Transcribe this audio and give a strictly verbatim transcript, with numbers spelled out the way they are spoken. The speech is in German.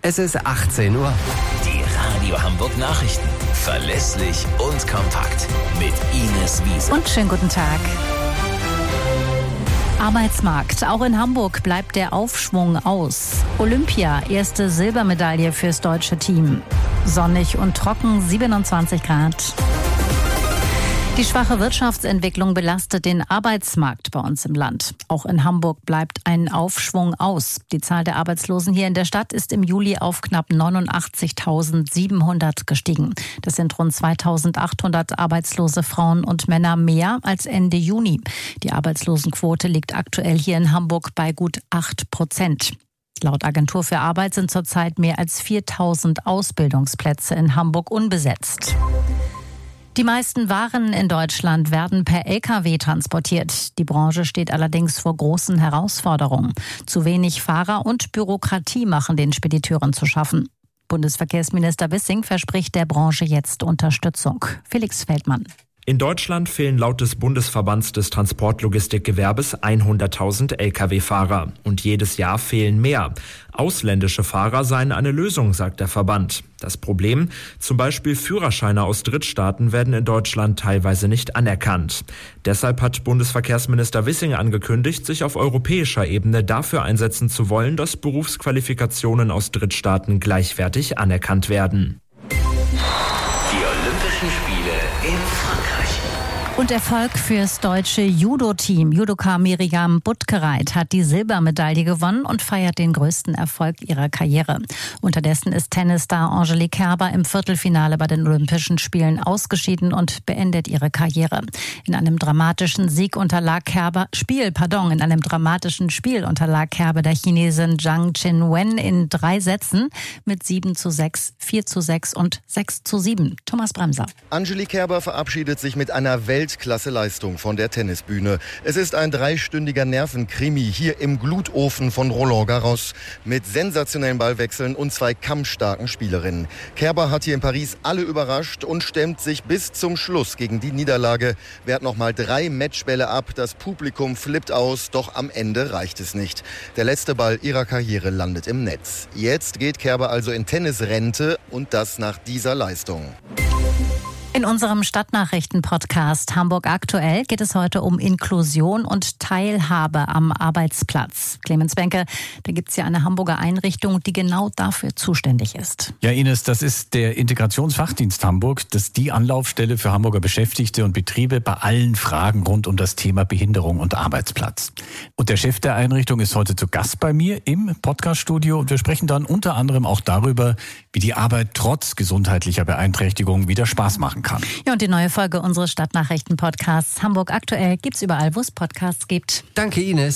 Es ist achtzehn Uhr. Die Radio Hamburg Nachrichten. Verlässlich und kompakt. Mit Ines Wiese. Und schönen guten Tag. Arbeitsmarkt. Auch in Hamburg bleibt der Aufschwung aus. Olympia, erste Silbermedaille fürs deutsche Team. Sonnig und trocken, siebenundzwanzig Grad. Die schwache Wirtschaftsentwicklung belastet den Arbeitsmarkt bei uns im Land. Auch in Hamburg bleibt ein Aufschwung aus. Die Zahl der Arbeitslosen hier in der Stadt ist im Juli auf knapp neunundachtzigtausendsiebenhundert gestiegen. Das sind rund zweitausendachthundert arbeitslose Frauen und Männer mehr als Ende Juni. Die Arbeitslosenquote liegt aktuell hier in Hamburg bei gut acht Prozent. Laut Agentur für Arbeit sind zurzeit mehr als viertausend Ausbildungsplätze in Hamburg unbesetzt. Die meisten Waren in Deutschland werden per L K W transportiert. Die Branche steht allerdings vor großen Herausforderungen. Zu wenig Fahrer und Bürokratie machen den Spediteuren zu schaffen. Bundesverkehrsminister Wissing verspricht der Branche jetzt Unterstützung. Felix Feldmann. In Deutschland fehlen laut des Bundesverbands des Transportlogistikgewerbes hunderttausend L K W-Fahrer. Und jedes Jahr fehlen mehr. Ausländische Fahrer seien eine Lösung, sagt der Verband. Das Problem? Zum Beispiel Führerscheine aus Drittstaaten werden in Deutschland teilweise nicht anerkannt. Deshalb hat Bundesverkehrsminister Wissing angekündigt, sich auf europäischer Ebene dafür einsetzen zu wollen, dass Berufsqualifikationen aus Drittstaaten gleichwertig anerkannt werden. Die Olympischen Spiele in Frankreich. Und Erfolg fürs deutsche Judo-Team. Judoka Miriam Butgereit hat die Silbermedaille gewonnen und feiert den größten Erfolg ihrer Karriere. Unterdessen ist Tennisstar Angelique Kerber im Viertelfinale bei den Olympischen Spielen ausgeschieden und beendet ihre Karriere. In einem dramatischen Sieg unterlag Kerber, Spiel, pardon, in einem dramatischen Spiel unterlag Kerber der Chinesin Zhang Qinwen in drei Sätzen mit sieben zu sechs, vier zu sechs und sechs zu sieben. Thomas Bremser. Angelique Kerber verabschiedet sich mit einer Welt Weltklasse-Leistung von der Tennisbühne. Es ist ein dreistündiger Nervenkrimi hier im Glutofen von Roland Garros mit sensationellen Ballwechseln und zwei kampfstarken Spielerinnen. Kerber hat hier in Paris alle überrascht und stemmt sich bis zum Schluss gegen die Niederlage, wehrt nochmal drei Matchbälle ab, das Publikum flippt aus, doch am Ende reicht es nicht. Der letzte Ball ihrer Karriere landet im Netz. Jetzt geht Kerber also in Tennisrente und das nach dieser Leistung. In unserem Stadtnachrichten-Podcast Hamburg aktuell geht es heute um Inklusion und Teilhabe am Arbeitsplatz. Clemens Benke, da gibt es ja eine Hamburger Einrichtung, die genau dafür zuständig ist. Ja, Ines, das ist der Integrationsfachdienst Hamburg. Das ist die Anlaufstelle für Hamburger Beschäftigte und Betriebe bei allen Fragen rund um das Thema Behinderung und Arbeitsplatz. Und der Chef der Einrichtung ist heute zu Gast bei mir im Podcaststudio und wir sprechen dann unter anderem auch darüber, wie die Arbeit trotz gesundheitlicher Beeinträchtigungen wieder Spaß machen kann. Ja, und die neue Folge unseres Stadtnachrichten-Podcasts Hamburg aktuell gibt's überall, wo es Podcasts gibt. Danke, Ines.